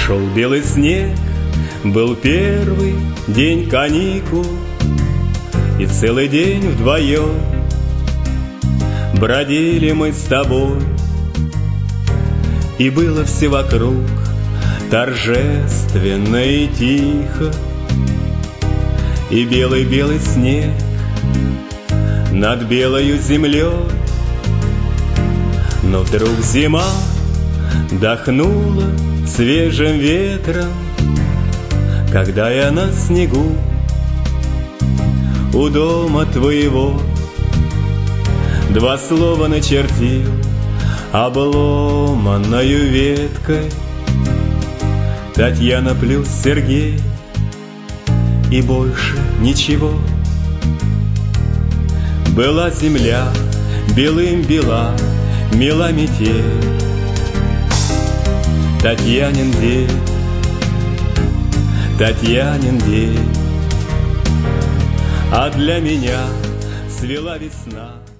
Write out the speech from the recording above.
Шел белый снег, был первый день каникул, и целый день вдвоем бродили мы с тобой. И было все вокруг торжественно и тихо, и белый-белый снег над белою землей. Но вдруг зима дохнула свежим ветром, когда я на снегу у дома твоего два слова начертил обломанною веткой: Татьяна плюс Сергей, и больше ничего. Была земля белым бела, мела метель, Татьянин день, Татьянин день, а для меня свела весна